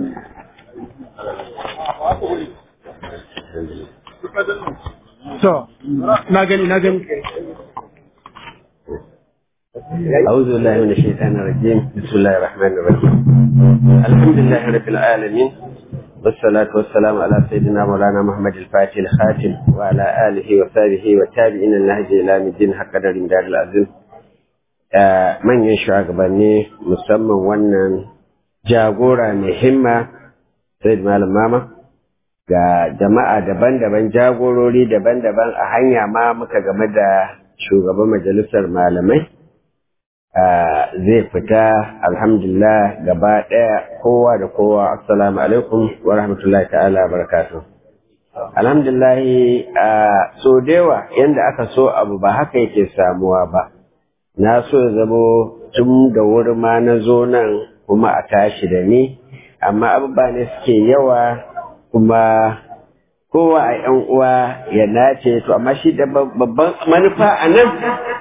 To, na gani. أعوذ بالله من الشيطان الرجيم بسم الله الرحمن الرحيم الحمد لله رب العالمين والصلاة والسلام على سيدنا مولانا محمد الفاتح الخاتم وعلى آله وصحبه والتابعين النهج إلى الدين حق قدر دار العظيم من يشاء غبني مسمى wannan jagora mai himma Sayyid Malam Mama ga jama'a daban-daban jagorori daban-daban a hanya ma muka game da shugaban majalisar malamai zai fita alhamdulillah gaba ɗaya kowa da kowa assalamu alaikum wa rahmatullahi ta'ala barakatuh alhamdulillah so dewa yanda aka so abu ba haka yake samuwa ba na so ya zamo tun da wuri ma na zo nan kuma a tashi da ni amma abubuwa ne suke yawa kuma kowa a ‘yan uwa ya nace to amma shi da babban manufa a nan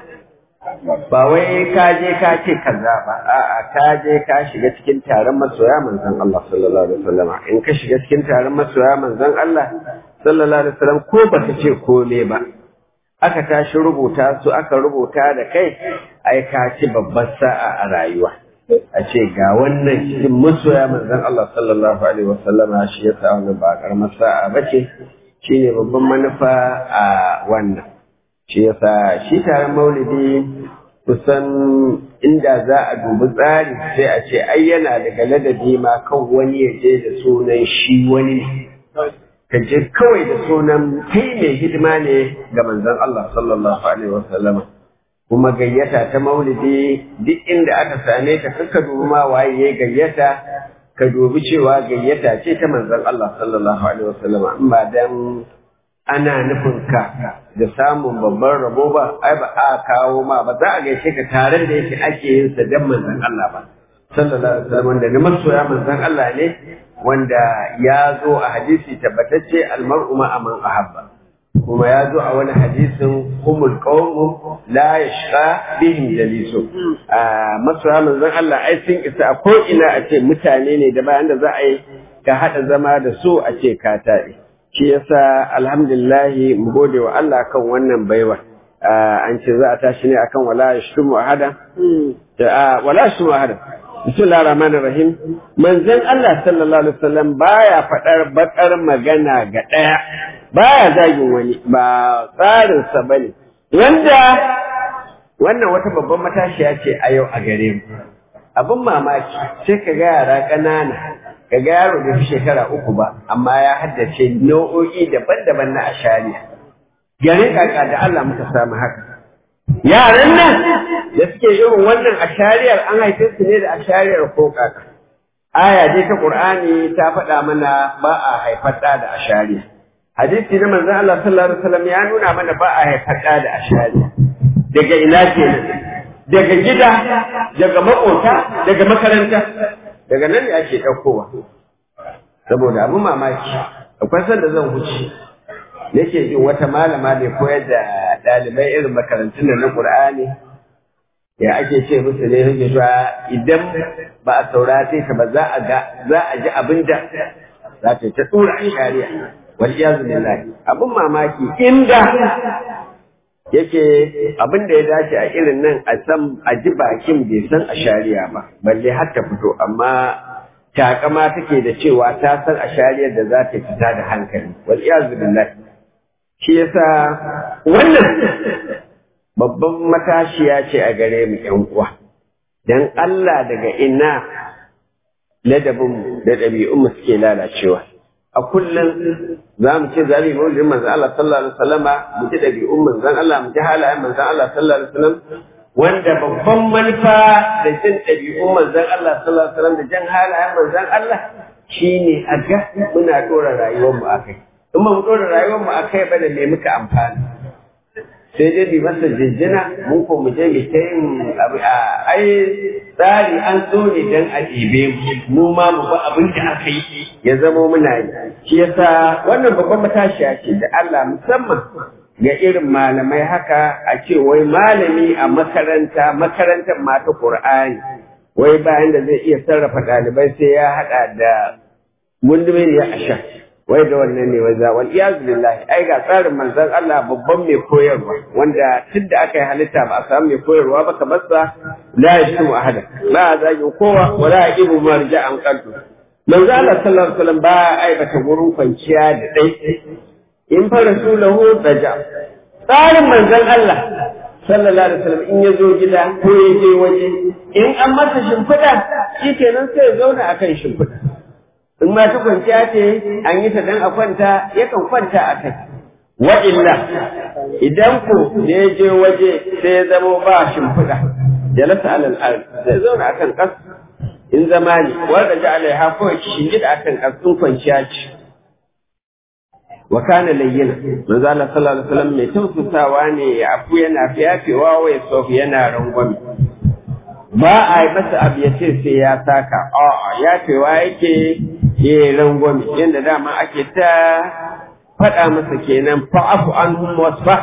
ba wai ka je ka ce kaza ba a'a ka je ka shiga cikin taron masoya manzon Allah sallallahu alaihi wasallam in ka shiga cikin taron masoya manzon Allah sallallahu alaihi wasallam ko baka ce kome ba aka tashi rubuta su aka rubuta da kai ai ka ci babbar sa'a a rayuwa a ce ga wannan cikin masoya manzon Allah sallallahu alaihi wasallam shi yasa wannan ba karamar sa'a bace shine babban manufa a wannan shi yasa shi taron maulidi kusan inda za a dubi tsari sai a ce ai yana daga ladabi ma kan wani ya je da sunan shi wani ne ka je kawai da sunan kai mai hidima ne ga manzon Allah sallallahu alaihi wasallam kuma gayyata ta maulidi duk inda aka same ta kanka dubi ma waye ya gayyata ka dubi cewa gayyata ce ta manzon Allah sallallahu alaihi wasallam in ba dan ana nufin ka da samun babban rabo ba ai ba a kawo ma ba za a gaishe ka tare da yake ake yin sa dan manzon Allah ba sallallahu alaihi wasallam wanda ne masoya manzon Allah ne wanda ya zo a hadisi tabbatacce almar'u ma man ahabba kuma ya zo a wani hadisin humul qawmu la yashqa bihim jalisu masoya manzon Allah ai sun isa ko ina a ce mutane ne da bayan da za a yi ka hada zama da su a ce ka taɗe shi yasa alhamdulillah mu gode wa Allah kan wannan baiwa an ce za a tashi ne akan wala yashtumu ahada wala yashtumu ahada bismillahir rahmanir rahim manzon Allah sallallahu alaihi wasallam baya fadar bakar magana ga daya baya zagin wani ba tsarin sa bane wanda wannan wata babban matashiya ce a yau a gare mu abin mamaki sai ka ga yara ƙanana kaga yaro da shekara 3 ba amma ya haddace nau'o'i daban-daban na ashariya garin kaka da Allah muka samu haka yaran nan da suke irin wannan ashariyar an haife su ne da ashariyar ko kaka aya dai ta Qur'ani ta faɗa mana ba a haifar da ashariya hadisi na manzon Allah sallallahu alaihi wasallam ya nuna mana ba a haifar da ashariya daga ina kenan daga gida daga makota daga makaranta daga nan ne ake ɗaukowa saboda abu mamaki akwai sanda zan huce nake jin wata malama mai koyar da ɗalibai irin makarantun da na Qur'ani ya ake ce musu ne yake cewa idan ba a saurare ta ba za a ji abin da za ta ta tura a shari'a wal iyazu billahi abun mamaki inda yake abin da ya dace a irin nan a ji bakin bai san a shari'a ba balle har ta fito amma takama take da cewa ta san a shari'ar da za ta fita da hankali wal iyazu billahi shi yasa wannan babban matashiya ce a gare mu ƴan uwa dan Allah daga ina ladabin da ɗabi'un mu suke lalacewa a kullum za mu ce zari maulidin manzan Allah sallallahu alaihi wasallama mu ji ɗabi'un manzan Allah mu ji halayen manzan Allah sallallahu alaihi wasallam wanda babban manufa da jin ɗabi'un manzan Allah sallallahu alaihi wasallam da jin halayen manzan Allah shine a ga muna ɗora rayuwar mu akai in ba mu ɗora rayuwar mu akai ba da me muka amfani sai dai bi masa jinjina mun ko mu je mu ta yin abu ai tsari an so ne dan a ɗebe mu ma mu ba abin da aka yi ya zama muna yi shi yasa wannan babban matashiya ce da Allah musamman ga irin malamai haka a ce wai malami a makarantar mata Qur'ani wai bayan da zai iya sarrafa ɗalibai sai ya haɗa da gundumin ya asha wai da wannan ne waza wal iyaz billahi ai ga tsarin manzon Allah babban mai koyarwa wanda tunda aka yi halitta ba a samu mai koyarwa ba kamar sa la yashu ahada ba zagi kowa wala ibu marja'an qaddu manzon Allah sallallahu alaihi wasallam ba aibata gurin kwanciya da dai in fa rasulahu daja tsarin manzon Allah sallallahu alaihi wasallam in ya zo gida ko ya je waje in an masa shimfiɗa shikenan sai ya zauna akan shimfiɗa in ma ta kwanciya ce an yi ta dan a kwanta yakan kwanta a kai wa illa idan ko da ya je waje sai ya zama ba shimfiɗa jalasa alal ard sai zauna akan kas in zamani wanda ja alaiha ko shingida akan kas din kwanciya ce wa kana layyina manzo Allah sallallahu alaihi wasallam mai tausasawa ne ya afu yana fiyafewa wa ya sofi yana rangwame ba a yi masa abu ya ce sai ya saka a'a ya fewa yake ya rangwame yadda dama ake ta faɗa masa kenan fa'afu anhum wasfah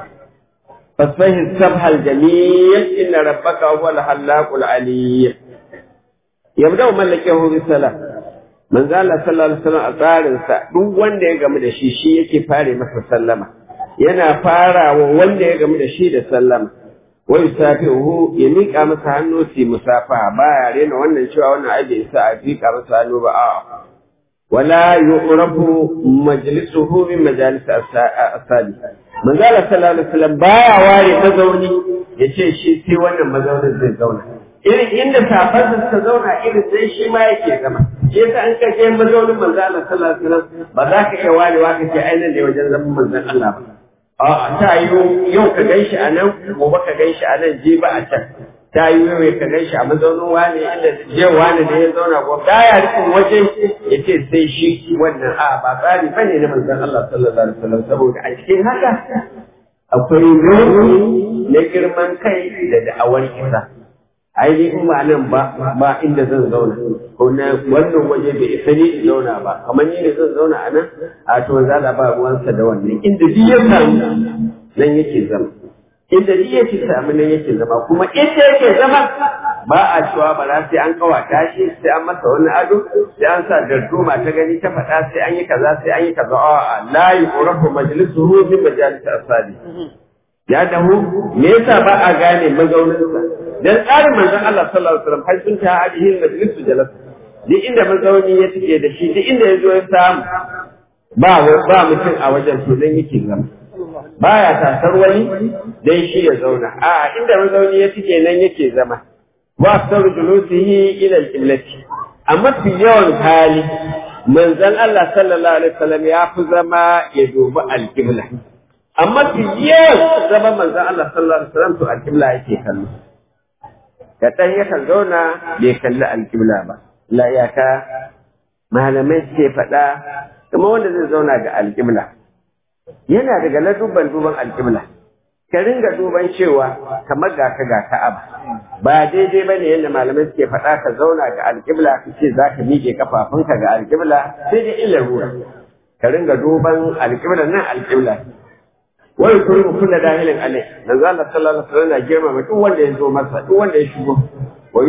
fasfahi sabhal jamil inna rabbaka huwal hallaqul aliy yabda mallakahu bisalam manzo Allah sallallahu alaihi wasallam a tsarin sa duk wanda ya gamu da shi yake fare masa sallama yana farawa wanda ya gamu da shi da sallama wa yusafihu ya miƙa masa hannu si musafaha baya rena wannan cewa wannan aje isa a miƙa masa hannu ba a wala yu'rafu majlisuhu min majalis asali manzo Allah sallallahu alaihi wasallam baya ware mazauni yace shi sai wannan mazaunin zai zauna irin inda safansa suka zauna irin sai shi ma yake zama shi yasa an kace mazaunin manzo Allah sallallahu alaihi wasallam ba za ka iya warewa ka ce ai nan ne wajen zaman manzon Allah ba a ta yi yau ka ganshi a nan gobe ka ganshi a nan jiba a can ta yi yau ka ganshi a mazaunin wani inda je wani da ya zauna gobe da ya rikin waje ya ce sai shi wannan ba tsari bane na manzon Allah sallallahu alaihi wasallam saboda a cikin haka akwai nauyi na girman kai da da'awar kisa ainihin ba nan ba inda zan zauna ko na wannan waje bai isa ni in zauna ba kamar ni ne zan zauna a nan a to zala ba ruwansa da wannan inda duk ya samu nan yake zama inda duk yake samu nan yake zama kuma inda yake zama ba a cewa ba za sai an kawata shi sai an masa wani ado sai an sa darduma ta gani ta faɗa sai an yi kaza sai an yi kaza a'a la yuqrabu majlisuhu min majalis asali ya dahu me yasa ba a gane mazauninsa dan tsarin manzon Allah sallallahu alaihi wasallam har sun ta hadihi majlisu jalas duk inda mazauni ya tike da shi duk inda ya zo ya samu ba mutum a wajen to dan yake zama baya tasar wani dan shi ya zauna a inda mazauni ya tike nan yake zama wa aftaru julusihi ila al-qiblati amma fi yawan hali manzon Allah sallallahu alaihi wasallam ya fi zama ya dubi al-qibla amma fi yawan zaman manzon Allah sallallahu alaihi wasallam to al-qibla yake kallo da ɗan yakan zauna bai kalli alƙibla ba la iyaka malamai suke faɗa kuma wanda zai zauna ga alƙibla yana daga ladubban duban alƙibla ka ringa duban cewa kamar ga ka'aba ba daidai bane yadda malamai suke faɗa ka zauna ga alƙibla ka ce za ka miƙe kafafunka ga alƙibla sai dai illa ruwa ka ringa duban alƙibla nan alƙibla wai kuma kullu dahilin alai manzo Allah sallallahu alaihi wasallam girmama duk wanda ya zo masa duk wanda ya shigo wa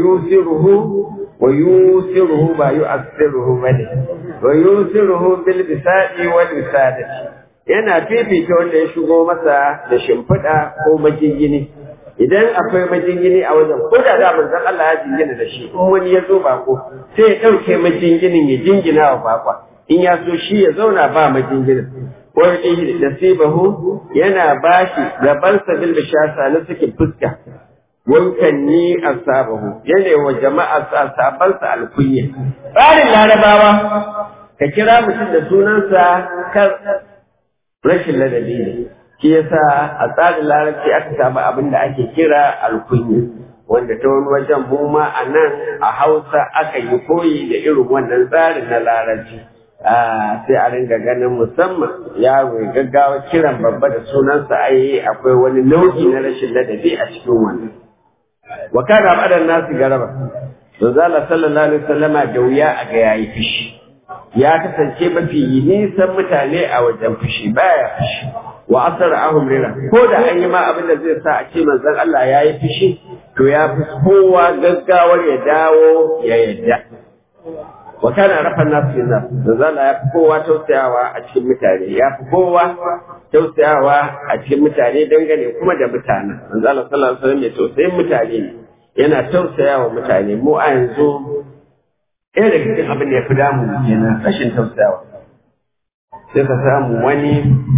yusiruhu ba yu'assiruhu bane wa yusiruhu bil bisadi wal wisadati yana fifita wanda ya shigo masa da shimfiɗa ko majingini idan akwai majingini a wajen ko da manzon Allah ya jingina da shi in wani ya zo bako sai ya ɗauke majinginin ya jingina wa bakwa in ya so shi ya zauna ba majinginin wani nasibahu yana bashi gabansa bil bishasa na cikin fuska wankan ni asabahu yana wa jama'a sabansa alkunya tsarin larabawa ka kira mutum da sunansa kan rashin ladabi ne shi yasa a tsarin larabci aka samu abin da ake kira alkunya wanda ta wani wajen mu ma a nan a Hausa aka yi koyi da irin wannan tsarin na larabci sai a ringa ganin musamman yaro ya gaggawa kiran babba da sunansa ai akwai wani nau'i na rashin ladabi a cikin wannan wa kana abadan nasu garaba to zalla sallallahu alaihi wasallama da wuya a ga yayi fishi ya kasance mafi nisan mutane a wajen fushi baya fushi wa asra'ahum rira ko da an yi ma abin da zai sa a ce manzon Allah yayi fushi to ya fi kowa gaggawar ya dawo ya yadda wa kana rafa nasu lin nas manzala ya fi kowa tausayawa a cikin mutane ya fi kowa tausayawa a cikin mutane dangane kuma da mutane manzala sallallahu alaihi wasallam mai tausayin mutane ne yana tausayawa mutane mu a yanzu ɗaya daga cikin abin da ya fi damu kenan rashin tausayawa sai ka samu wani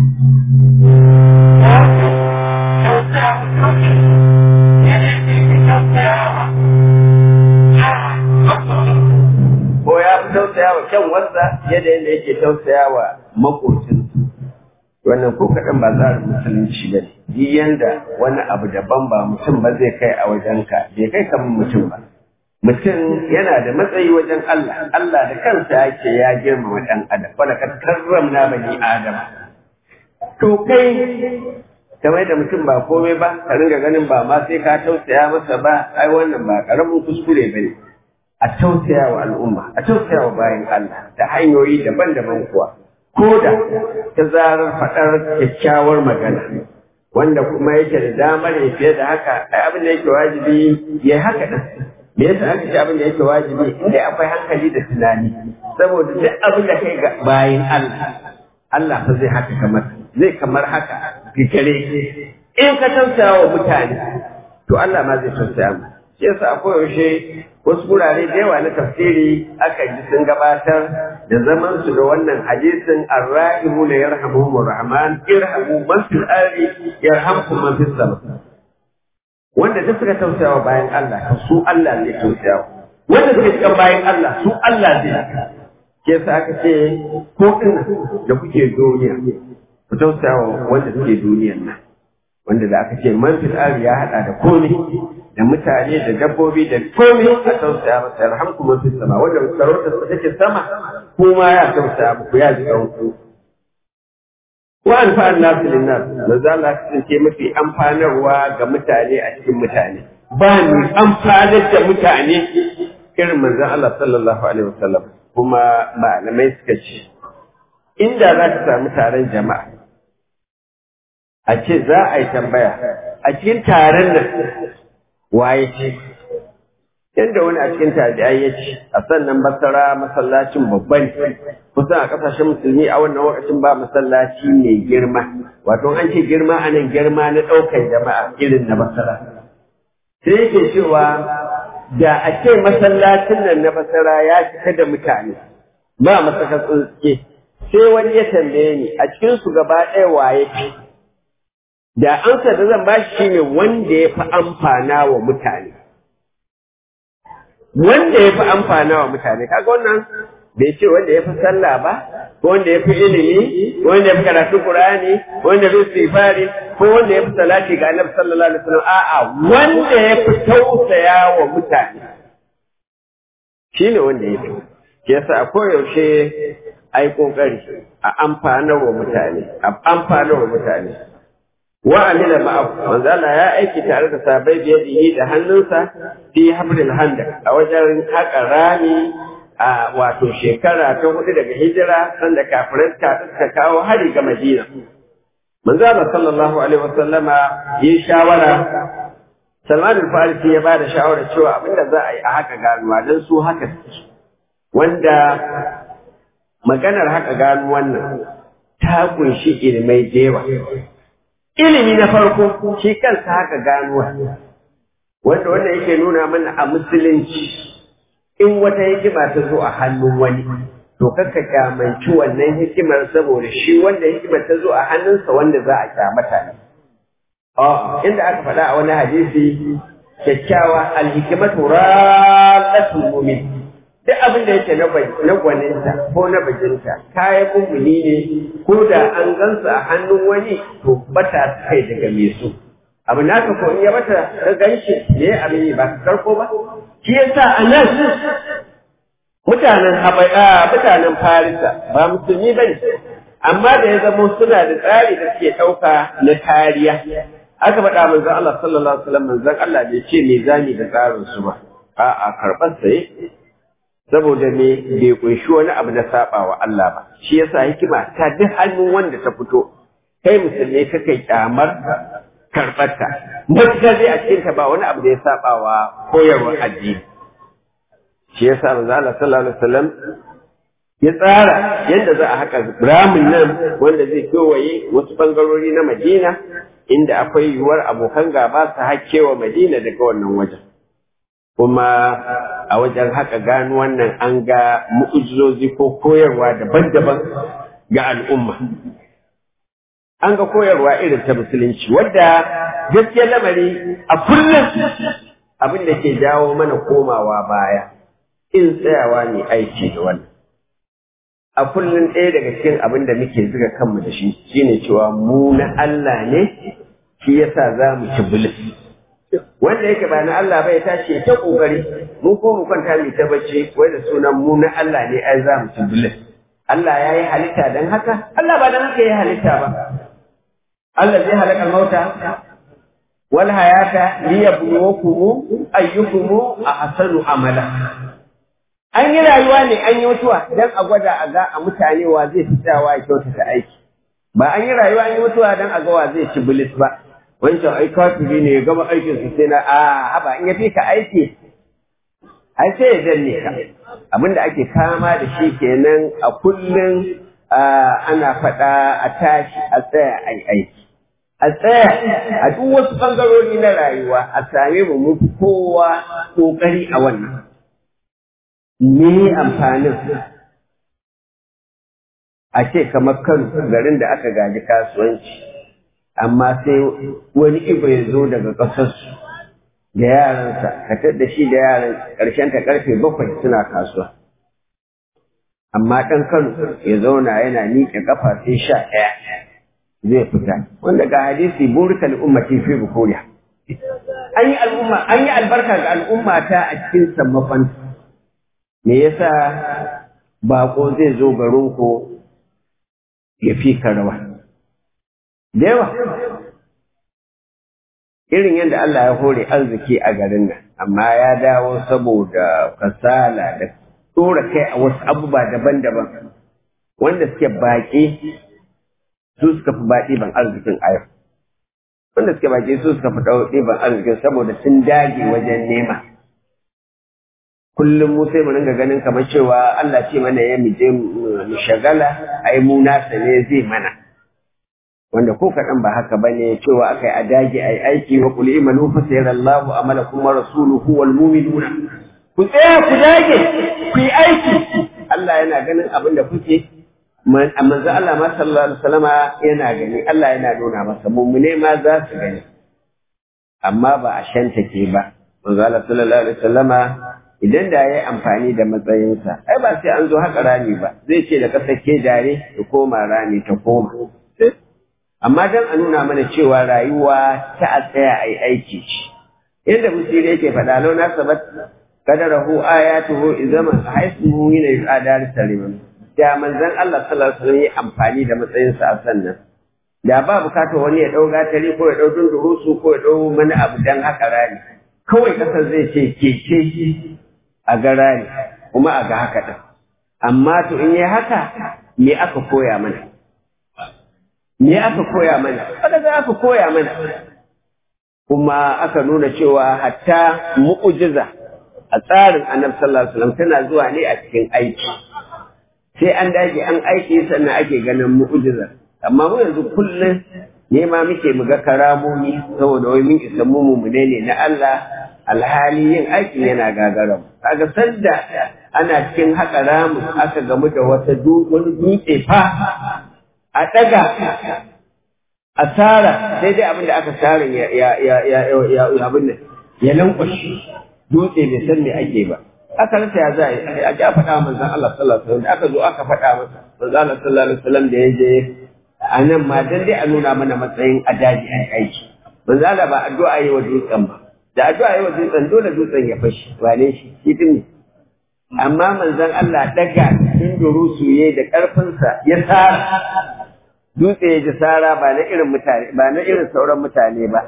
ko ya fi tausayawa kyan wasa yadda yadda yake tausayawa makocinsu wannan ko kaɗan ba tsarin musulunci ba ne yanda wani abu daban ba mutum ba zai kai a wajenka bai kai kamar mutum ba mutum yana da matsayi wajen Allah Allah da kansa yake ya girmama ɗan adam wala kad karramna bani adam to kai kamar da mutum ba komai ba ka ringa ganin ba ma sai ka tausaya masa ba ai wannan ba karamin kuskure bane a tausaya wa al'umma a tausaya wa bayan Allah da hanyoyi daban-daban kuwa ko da ta zarar faɗar kyakkyawar magana wanda kuma yake da damar ya fiye da haka ai abin da yake wajibi ya haka din me yasa aka ce abin da yake wajibi inda akwai hankali da tunani saboda duk abin da kai ga bayan Allah Allah fa zai haka kamar haka kikare in ka tausaya wa mutane to Allah ma zai tausaya mu shi yasa akwai yaushe wasu gurare da yawa na tafsiri aka ji sun gabatar da zaman su da wannan hadisin arrahimu la yarhamuhumur rahman irhamu man fil ardi yarhamkum man fis sama wanda duk suka tausayawa bayan Allah su Allah zai tausayawa wanda suka cikin bayan Allah su Allah zai ke sa aka ce ko din da kuke duniya ku tausayawa wanda suke duniyar nan wanda da aka ce man fil ardi ya hada da komai da mutane da dabbobi da komai a tausaya masa yarhamku man fis sama wanda sarauta su take sama kuma ya tausaya muku ya ji ku wa anfa'an nasu lin nas manzo Allah kasance mafi amfanarwa ga mutane a cikin mutane ba ni amfanar da mutane irin manzo Allah sallallahu alaihi wasallam kuma malamai suka ce inda za ka samu taron jama'a a ce za a yi tambaya a cikin taron nan waye ce yadda wani a cikin tabi'ai ya ce a sannan basara masallacin babban kusan a kasashen musulmi a wannan lokacin ba masallaci mai girma wato an ce girma a nan girma na ɗaukar jama'a irin na basara sai yake cewa da a ce masallacin nan na basara ya cika da mutane ba masaka tsuntsuke sai wani ya tambaye ni a cikin su gaba ɗaya waye ce da amsa da zan bashi shine wanda ya fi amfana wa mutane wanda ya fi amfana wa mutane kaga wannan bai ce wanda ya fi sallah ba ko wanda ya fi ilimi ko wanda ya fi karatu qur'ani ko wanda ya fi istighfari ko wanda ya fi salati ga annabi sallallahu alaihi wasallam a'a wanda ya fi tausaya wa mutane shine wanda ya fi yasa a koyaushe ai kokari a amfana wa mutane wa amila ma'ahu manzo Allah ya aiki tare da sahabbai biyadihi da hannunsa fi habril handak a wajen haka rami a wato shekara ta 4 daga hijira sanda kafirai suka kawo hari ga Madina manzo Allah sallallahu alaihi wasallama yi shawara Salman al-Farisi ya bada shawara cewa abinda za a yi a haka ganuwa dan su haka wanda maganar haka ganuwan nan ta kunshi ilmai da yawa ilimi na farko shi kansa haka ganuwa wanda yake nuna mana a musulunci in wata hikima ta zo a hannun wani to kakka kyamanci wannan hikimar saboda shi wanda hikimar ta zo a hannunsa wanda za a kyamata ne inda aka faɗa a wani hadisi kyakkyawa alhikimatu ralatul mu'min duk abin da yake na gwaninta ko na bajinta kayan mummuni ne ko da an gansa a hannun wani to bata kai daga me su abu naka ko in ya bata ka ganshi ne abin ne ba ka karko ba shi yasa anan mutanen Farisa ba musulmi bane amma da ya zama suna da tsari da suke ɗauka na kariya aka faɗa manzon Allah sallallahu alaihi wasallam manzon Allah bai ce me zani da tsarin su ba a'a karɓar sai saboda me bai kunshi wani abu na saba wa Allah ba shi yasa hikima ta duk hannun wanda ta fito kai musulmi kake kyamar karɓarta matuƙar dai a cikin ta ba wani abu da ya saba wa koyarwar addini shi yasa manzo Allah sallallahu alaihi wasallam ya tsara yadda za a haka ramin nan wanda zai kewaye wasu bangarori na Madina inda akwai yiwuwar abokan gaba su hakkewa Madina daga wannan wajen. Kuma a wajen haka gano wannan an ga mu'ujizozi ko koyarwa daban-daban ga al'umma. An ga koyarwa irin ta musulunci wadda gaskiyar lamari a kullum abin da ke jawo mana komawa baya in tsayawa ne aiki da wannan. A kullum ɗaya daga cikin abin da muke zuga kanmu da shi shine cewa mu na Allah ne shi yasa za mu ci bilis. Wanda yake ba na Allah bai tashi ta kokari mu ko mu kwanta mu ta bacci wai da sunan mu na Allah ne ai za mu ci bilis. Allah ya yi halitta dan haka? Allah ba dan haka ya halitta ba. Allah zai halaka mauta wal hayata liyabluwakum ayyukum ahsanu amala. An yi rayuwa ne an yi mutuwa don a gwada a ga a mutane wa zai fi tsayawa ya kyautata aiki. Ba an yi rayuwa an yi mutuwa don a ga wa zai ci bilis ba. Wancan ai kafiri ne ya gama aikin su sai na haba in ya fi ka aiki ai sai ya danne ka. Abinda ake kama da shi kenan a kullum ana faɗa a tashi a tsaya ai aiki. A tsaya a duk wasu ɓangarori na rayuwa a same mu kowa ƙoƙari a wannan. Me amfanin a ce kamar Kano garin da aka gaji kasuwanci amma sai wani ibo ya zo daga ƙasarsu da yaransa ka da shi da yaran ƙarshen ta ƙarfe 7 suna kasuwa amma ɗan Kano ya zauna yana miƙe ƙafa sai 11 zai fita wanda ga hadisi burikal ummati fi bukuriya an yi albarka ga al'umma ta a cikin sammafan. Me yasa baƙo zai zo garinku ya fi ka rawa? Da yawa, irin yadda Allah ya hore arziki a garin nan, amma ya dawo saboda kasala da ɗora kai a wasu abubuwa daban-daban, wanda suke baƙi su suka fi ɗiban arzikin a yau. Wanda suke baƙi su suka fi ɗiban arzikin saboda sun dage wajen nema. Kullum mu sai mu ringa ganin kamar cewa Allah ce mana ya muje mu shagala ai mu nasa ne zai mana wanda ko kaɗan ba haka bane cewa akai a dage ai aiki wa qul imanu fa sayarallahu amalakum wa rasuluhu wal mu'minuna ku tsaya ku dage ku yi aiki Allah yana ganin abin da kuke manzo Allah ma sallallahu alaihi wasallama yana gani Allah yana nuna masa mu'mine ma za su gani amma ba a shanta ke ba manzo Allah sallallahu alaihi wasallama idan da ya yi amfani da matsayinsa, ai ba sai an zo haka rami ba, zai ce da ƙasar ke jare da koma rami ta koma. Amma don a nuna mana cewa rayuwa ta a tsaya a yi aiki ce. Yadda Busiri yake faɗa lau na sabat kadarahu ayatuhu izama haisuhu yana yi adar saliman. Da manzon Allah sallallahu alaihi wasallam ya amfani da matsayinsa a sannan. Da ba bukatar wani ya ɗau gatari ko ya ɗau dundurusu ko ya ɗau mana abu don haka rami. Kawai ƙasar zai ce keke a ga rani kuma a ga haka ɗin. Amma to in yi haka me aka koya mana? Me aka koya mana? Wadda za aka koya mana. Kuma aka nuna cewa hatta mu'ujiza a tsarin annabi sallallahu alaihi wasallam tana zuwa ne a cikin aiki. Sai an dage an aiki sannan ake ganin mu'ujiza. Amma mu yanzu kullum nema muke mu ga karamomi saboda wai mun isa mu ne na Allah alhali yin aiki yana gagara kaga sanda ana cikin haka ramu aka gamu da wani dutse fa a daga asara sai dai abinda aka tsara ya abin nan ya lankwashi dutse bai san me ake ba aka rasa ya za a ji a faɗa manzon Allah sallallahu alaihi wasallam da aka zo aka faɗa masa manzon Allah sallallahu alaihi wasallam da ya je a nan ma dan dai a nuna mana matsayin adaji a aiki manzon Allah ba addu'a yi wa dutsen ba da addu'a yi wa dutsen dole dutsen ya fashi wane shi ne amma manzon Allah daga cikin durusu yayi da karfinsa ya tsara dutse ya ji tsara ba na irin mutane ba na irin sauran mutane ba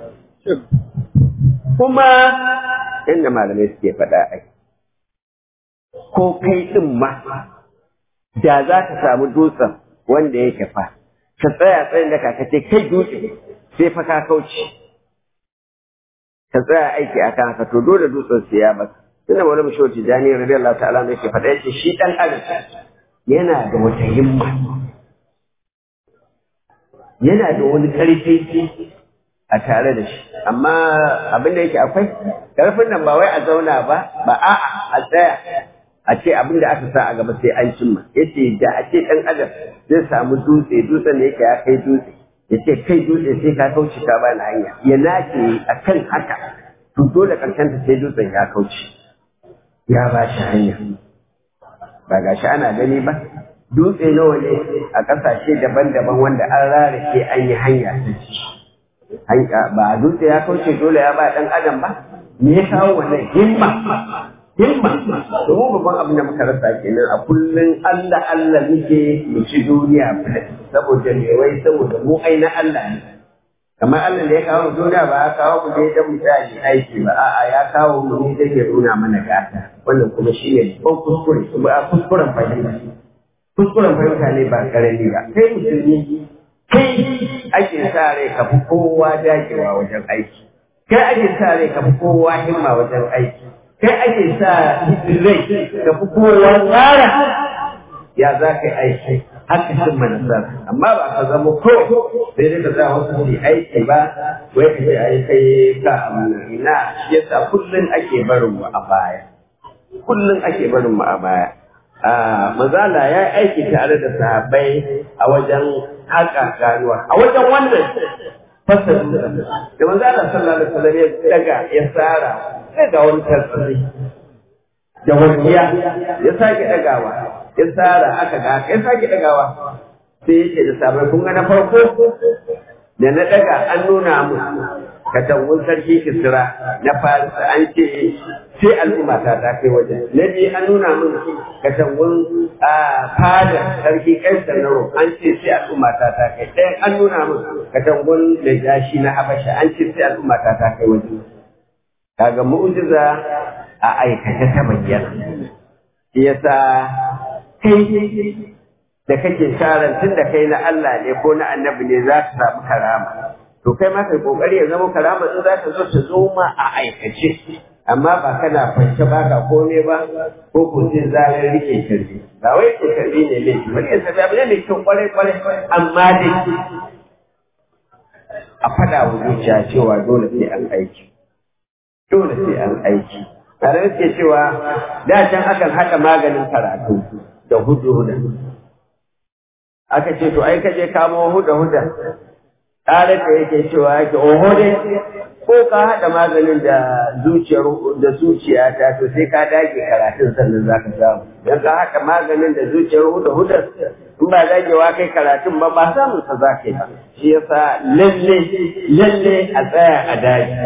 kuma inda malamai suke faɗa ai ko kai din ma da za ka samu dutsen wanda yake fa ka tsaya tsayin da ka ce kai dutse sai fa ka kauce ka tsaya aiki a kan haka to dole dutsen su ya baka tunda wani mushawar tijani radiyallahu ta'ala ne ke faɗa yace shi ɗan adam yana da wata himma, yana da wani ƙarfi a tare da shi, amma abin da yake akwai ƙarfin nan ba wai a zauna ba a'a a tsaya a ce abin da aka sa a gaba sai an cimma. Yace da a ce ɗan adam zai samu dutsen da yake ya kai dutse, ya ce kai dutse sai ka kauce ka bani hanya, ya nace a kan haka, to dole ƙarshen ta sai dutsen ya kauce ya ba shi hanya. Ba ga shi ana gani ba, dutse nawa ne a ƙasashe daban-daban wanda an rarrake an yi hanya ta ci. Ba dutse ya kauce dole ya ba ɗan adam ba, me ya kawo wannan himma domin babban abin da muka rasa kenan a kullum Allah muke mu ci duniya saboda lewai saboda mu aina Allah ne, kamar Allah da ya kawo duniya ba ya kawo mu dai dan mutane aiki ba, a'a ya kawo mu ne dai ya nuna mana gata. Wannan kuma shi ne babban kuskure, kuma a kuskuren fahimta ne ba karami ba. Kai musulmi kai ake sa rai ka fi kowa dagewa wajen aiki, kai ake sa rai ka fi kowa himma wajen aiki, kai ake sa rai ka fi kowa tsara ya za ka yi aiki haka cin manasara. Amma ba ka zama ko sai dai ka za wasu su aiki ba, wai ka ce ai kai ka amina ina. Shi yasa kullum ake barin mu a baya, Mazala ya yi aiki tare da sahabbai a wajen haka ganuwa, a wajen wannan fasalin da Mazala sallallahu alaihi wasallam ya daga ya tsara sai ga wani tartsatsi da waniya ya sake dagawa ya tsara aka ga ya sake dagawa sai yake da sahabbai kun ga na farko da na daga an nuna mu katangun sarki Kisra na Farisa an ce sai al'umma ta kai wajen. Na biyu an nuna min katangun fadar sarki Kaisar na Rom an ce sai al'umma ta kai. Ɗayan an nuna min katangun Najashi na Habasha an ce sai al'umma ta kai wajen. Kaga mu'jiza a aikace ta bayyana. Shi yasa kai da kake sharan tun da kai na Allah ne ko na annabi ne za ka samu karama. To kai ma kai kokari ya zama karama in za ta zo ta zo ma a aikace, amma ba kana kwance ba ka kome ba ko ko sai zarar rike karbi. Ba wai ke karbi ne laifi wani ya sabi abu ne mai kyau kwarai amma dai a faɗa wa zuciya cewa dole sai an aiki. Tare da ke cewa da can akan haɗa maganin karatu da hudu. Aka ce to ai kaje kamo huda tare da yake cewa yake oho dai ko ka haɗa maganin da zuciya ta to sai ka dage karatun sannan za ka samu. Dan ka haɗa maganin da zuciyar huda in ba dagewa kai karatun ba samun sa za ka yi ba. Shi yasa lalle a tsaya a dage.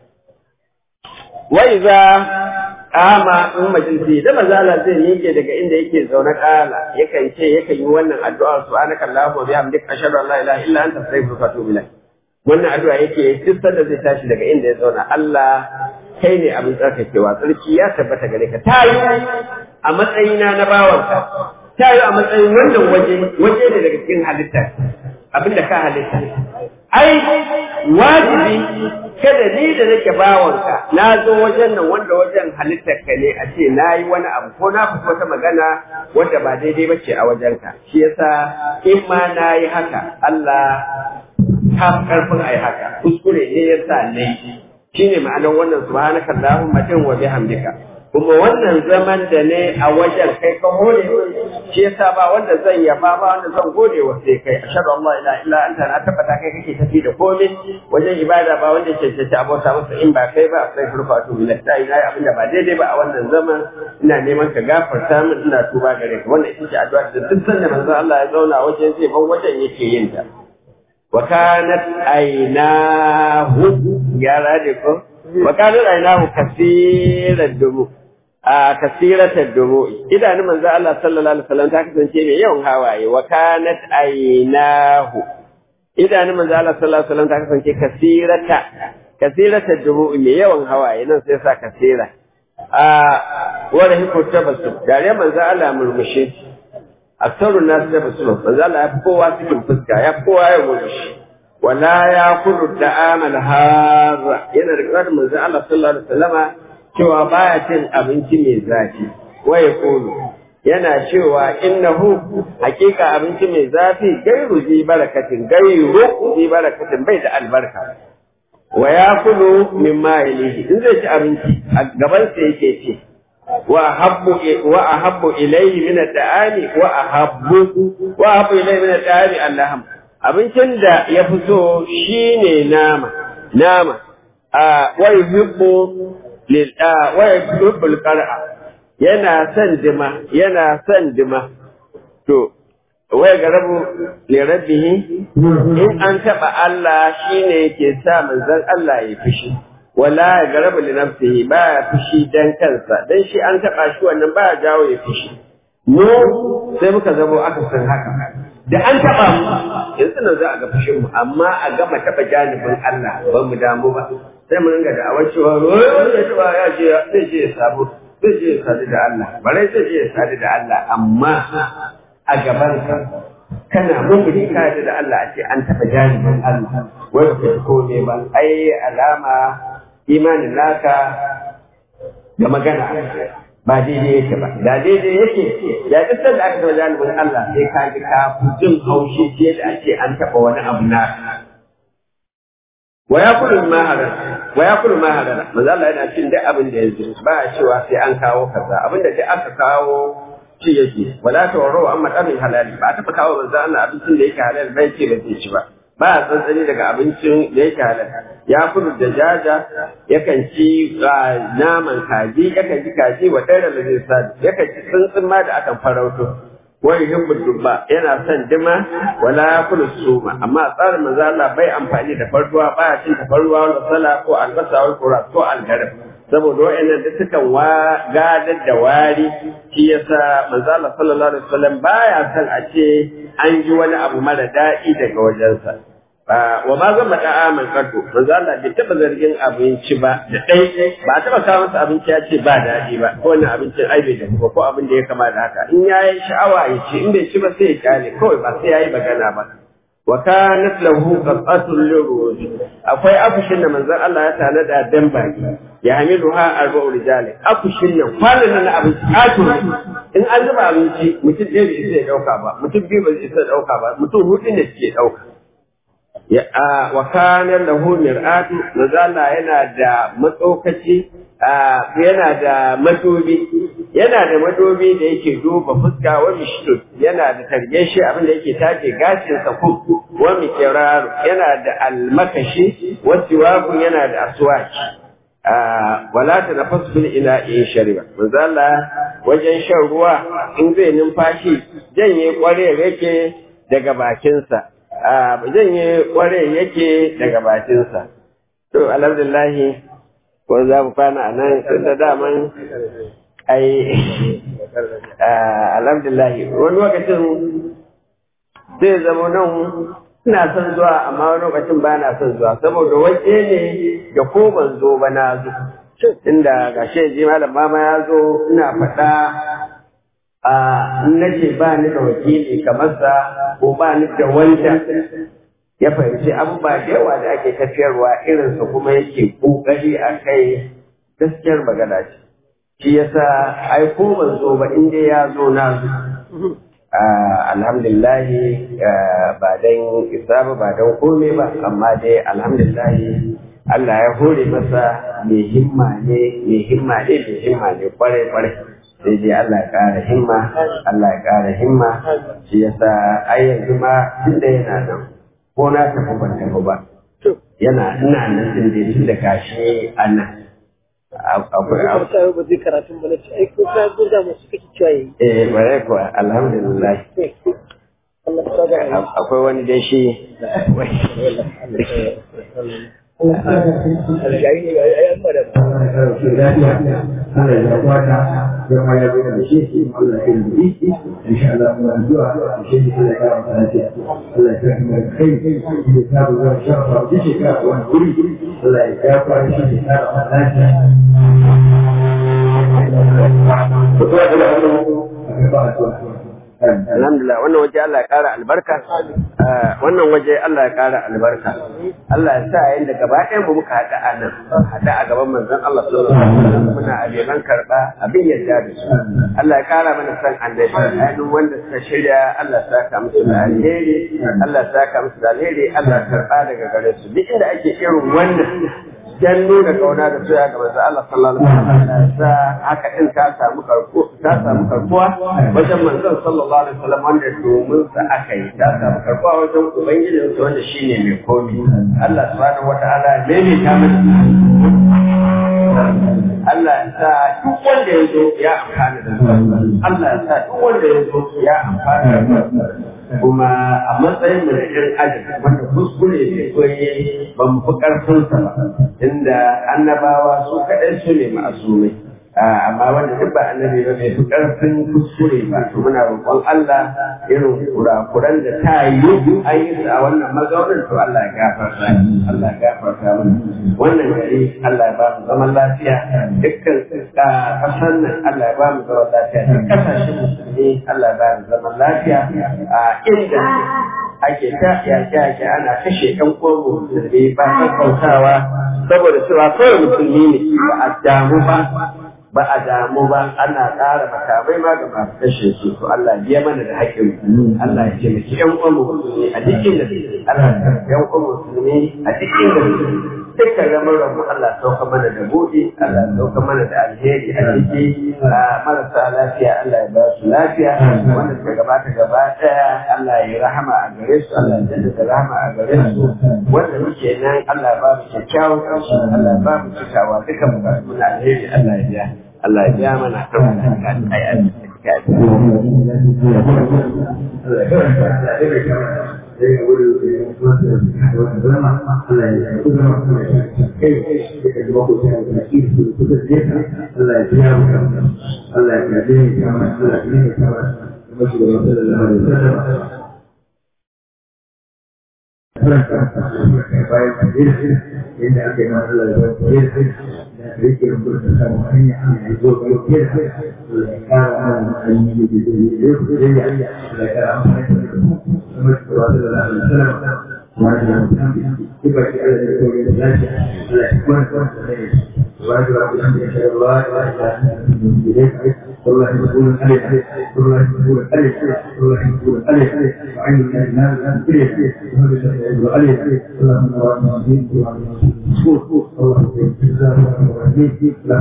Wai za kama in majalisi da mazala zai miƙe daga inda yake zaune kala yakan yi wannan addu'a subhanaka allahumma wa bihamdika ashhadu an la ilaha illa anta astaghfiruka wa atubu ilaik. Wannan addu'a yake duk sanda zai tashi daga inda ya zauna, Allah kai ne abin tsarkakewa, tsarki ya tabbata gare ka. Tayi a matsayina na bawanka, tayi a matsayin wannan waje ne daga cikin halitta abin da ka halitta. Ai wajibi kada ni da nake bawanka na zo wajen nan wanda wajen halittar ka ne a ce na yi wani abu ko na fito wata magana wanda ba daidai ba ce a wajenka. Shi yasa in ma na yi haka Allah ta fi karfin a yi haka, kuskure ne ya sa na yi. Shi ne ma'anar wannan subhanaka Allahumma wa bihamdika. Kuma wannan zaman da ne a wajen kai ka hore, shi yasa ba wanda zan yaba ba wanda zan gode wa sai kai. Ashhadu an la ilaha illa anta, na tabbata kai kake tafi da komai wajen ibada, ba wanda ke ce abota masa in ba kai ba. Sai furfatu billahi ta yi abin da ba daidai ba a wannan zaman, ina neman ka gafarta min, ina tuba gare ka. Wannan ita ce addu'a da duk sanda manzon Allah ya zauna wajen zai ban wajen yake yin ta. Wa kanat aynahu ya radiko wa kanat aynahu kaseeran dumu kasiratar duru'i, idanun manzo Allah sallallahu alaihi wasallam ta kasance mai yawan hawaye. Wa kanat aynahu, idanun manzo Allah sallallahu alaihi wasallam ta kasance kasiratar duru'i, mai yawan hawaye. Nan sai sa kasira wa rahiku tabassum, dare manzo Allah murmushi. Aksarun nasu tabassum, manzo Allah ya fi kowa cikin fuska, ya fi kowa ya murmushi. Wala ya kullu da'amal harra, yana da manzo Allah sallallahu alaihi wasallama cewa baya cin abinci mai zafi wa yaqulu yana cewa innahu hakika abinci mai zafi gairu zi barakatin bai da albarka wa yakulu mimma yalihi in zai ci abinci a gaban sa yake ce wa ahabbu ilayhi min at-ta'ami wa ahabbu ilayhi min at-ta'ami allaham abincin da ya fi so shine nama wa yuhibbu al-qar'a yana son dima to wai ga rabu li rabbihi in an taba Allah shine yake sa manzon Allah ya fishi wala ga rabu li nafsihi ba ya fishi dan kansa dan shi an taba shi wannan ba ya jawo ya fishi mu sai muka zamo aka san haka da an taba mu yanzu nan za a ga fushin mu amma a gama taba janibin Allah ba mu damu ba sai mu ringa da awacewa ya je zai je ya sadu da Allah bare zai je ya sadu da Allah amma a gaban ka kana mummuni ka da Allah a ce an taɓa janibin Allah wai ba ka kome ba ai alama imanin naka da magana ba daidai yake ba da daidai yake ya duk da aka taɓa janibin Allah sai ka ji ka jin haushi fiye da a ce an taɓa wani abu na wa yakulu ma hadara manzo Allah yana cin duk abin da yake ba a cewa sai an kawo kaza abin da duk aka kawo ci yake wala tawarru amma damin halali ba ta kawo manzo Allah abincin da yake halal bai ce ba zai ci ba ba a tsantsani daga abincin da yake halal ya kudu da jaja yakan ci naman kaji yakan ci kaji wa ɗaya da zai sa yakan ci tsuntsun ma da akan farauto wa yuhibbu dubba yana son dima wala yakulu suma amma tsarin manzo Allah bai amfani da farduwa ba ya cin tafarnuwa wala sala ko albasa wal qura ko algarab saboda wa'annan da sukan gadar da wari shi yasa manzo Allah sallallahu alaihi wasallam baya son a ce an ji wani abu mara daɗi daga wajensa wa ma zan mata aman kaddo manzo Allah bai taba zargin abinci ba da dai ba taba kawo masa abinci ya ce ba daɗi ba ko wannan abincin ai bai dafu ko abin da ya kama da haka in yayi sha'awa ya ce in bai ci ba sai ya kyale kawai ba sai yayi magana ba wa kanat lahu qat'atun liruj akwai afushin da manzon Allah ya tanada dan baki ya hamiluha arba'u rijal afushin nan kwanan na abinci in an zuba abinci mutum ɗaya bai isa ya dauka ba mutum biyu bai isa ya dauka ba mutum hudu ne suke dauka wa kana lahu mir'atu manzon yana da matsaukaci yana da madobi da yake duba fuska wa mishtu yana da targe shi abin da yake tace gashin sa ku wa mikrar yana da almakashi wa siwaku yana da aswaki wala tanafas bil ila'i shariba manzo Allah wajen shan ruwa in zai numfashi janye kware yake daga bakinsa to alhamdulillah ko za mu kwana a nan tun da daman ai alhamdulillah wani lokacin zai zama nan ina son zuwa amma wani lokacin ba na son zuwa saboda waje ne da ko ban zo ba na zo inda ga ji malam mama ya zo ina faɗa in nace ba ni da wakili kamar sa ko ba ni da wanda ya fahimci abubuwa da yawa da ake tafiyarwa irinsa kuma yake kokari a kai gaskiyar magana ce shi yasa ai ko ban zo ba inda ya zo na zo alhamdulillah ba dan isa ba dan komai ba amma dai alhamdulillah Allah ya hore masa mai himma ne kwarai sai dai Allah ya ƙara himma shi yasa ai yanzu ma tunda yana nan ko na tafi ban tafi ba ina nan din dai tun da gashi anan akwai ba zai karatun ba na ci ai ko ka gurda musu kake cewa bare ko alhamdulillah akwai wani dai shi Allah ya kwata kuma ya bayyana da shi Allah ya yi insha Allah mun addu'a shi ne da ka fara ce Allah ya kuma kai da ta zuwa shafa da shi ka wani guri Allah ya fara shi da ta lafiya ko da Allah ya ba alhamdulillah wannan waje Allah ya kara albarka wannan waje Allah ya kara albarka Allah ya sa yanda gaba ɗayan mu muka hada a nan hada a gaban manzon Allah sallallahu alaihi wasallam muna ajeban karba abin yadda da su Allah ya kara mana san annabi ayyukan wanda suka shirya Allah ya saka musu da alheri Allah ya saka musu da alheri Allah ya karba daga gare su duk inda ake irin wannan dan nuna kauna da soyayya ga manzo Allah sallallahu alaihi wasallam sa haka din ta samu karkuwa wajen manzo sallallahu alaihi wasallam wanda domin sa aka yi ta samu karkuwa wajen ubangijin sa wanda shine mai komi Allah subhanahu wataala ne ne ta mana Allah ya sa duk wanda ya zo ya amfana da su Allah ya sa duk wanda ya zo ya amfana da su kuma a matsayin da irin ajin wanda kuskure ne koyi ba mu fi ƙarfinsa ba inda annabawa su kaɗai su ne ma'asumai amma wanda duk ba annabi ba bai fi ƙarfin kuskure ba to muna roƙon Allah irin kurakuran da ta yi an yi su a wannan mazaunin to Allah ya gafarta Allah ya gafarta mana wannan gari Allah ya ba mu zaman lafiya dukkan ƙasar nan Allah ya ba mu zaman lafiya duk ƙasashen musulmi Allah ya ba mu zaman lafiya a inda ake ta yaƙe ana kashe ɗan ƙogo musulmi ba kakkautawa saboda cewa kawai musulmi ne ba a damu ba a damu ba ana ƙara makamai ma ga masu kashe su to Allah biya mana da haƙƙin Allah ya taimaki ƴan uwan musulmi a dukkan da Allah ya ƴan uwan musulmi a dukkan da dukkan lamarin mu Allah sauka mana da buɗe Allah sauka mana da alheri a ciki marasa lafiya Allah ya ba su lafiya wanda suka gabata gaba ɗaya Allah ya rahama a gare su Allah ya jaddada rahama a gare su wanda muke nan Allah ya ba mu kyakkyawan ƙarshe Allah ya ba mu cikawa dukkan bukatun alheri Allah ya biya Allah ya biya mana kan ayat والله يقول عليه والله يقول عليه والله يقول عليه وعين الناس عليه وهذا عليه اللهم رحمه الله الله جزاه الله خير لا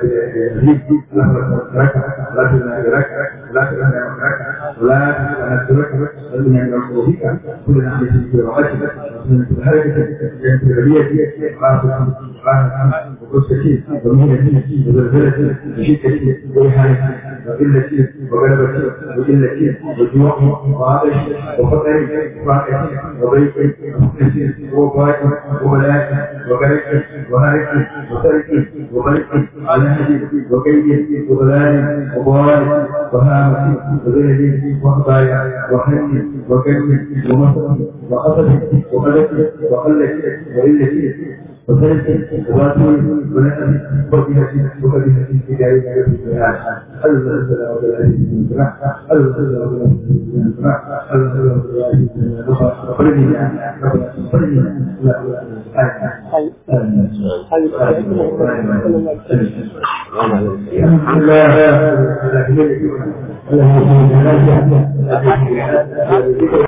وقلة وغلبة وقلة وجوع وعطش وفقر وفاقة وضيق وفقر وضائق وبلاء وغرق وهرق وسرق وغرق ونهج وكيد وضلال وضال وهامة وذلل وخطايا وحن وكم ومصر وقصد وقلة وقلة وقلة وثالث وباطل ونسب وقبيلة وقبيلة في ذلك الله الله